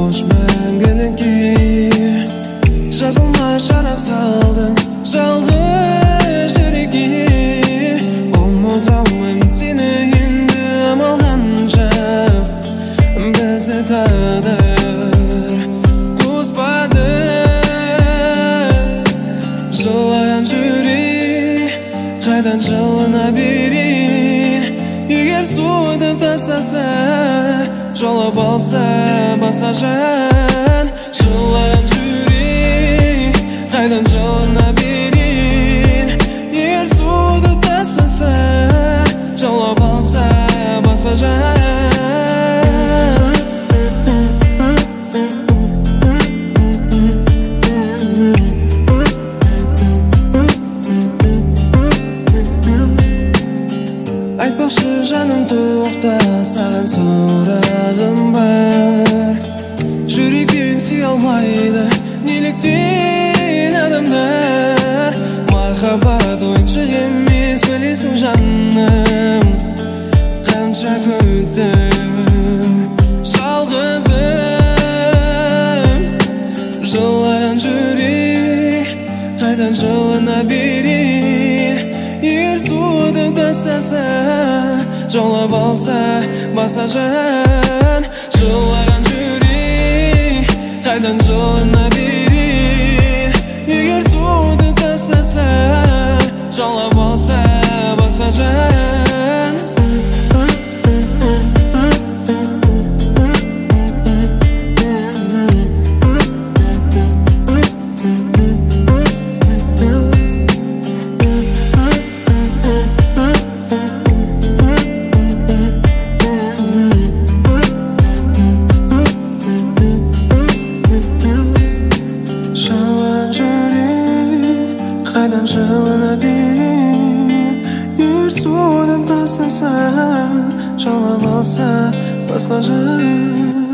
boş мәңгілікке жазылмас жара салдың жалғыз жүрекке ұмыта алмаймын сені енді амал қанша бізді тағдыр қоспады жылаған жүрек қайдан жылына берейін егер суытып тастаса жаулап алса басқа жан жылаған жүрек қайдан жылына берейін егер суытып тастаса жаулап алса басқа жан айтпақшы жаным тоқта саған сұрағым бар жүрекпен сүйе алмайды неліктен адамдар махаббат ойыншық емес білесің жаным қанша күттім жалғызым жылаған жүрек қайдан жылына берейін егер суытып тастаса жаулап алса басқа жан жылаған жүрек қайдан жылына берейін егер суытып тастаса жаулап алса басқа жан қайдан жылына берейін егер суытып тастаса жаулап алса басқа жан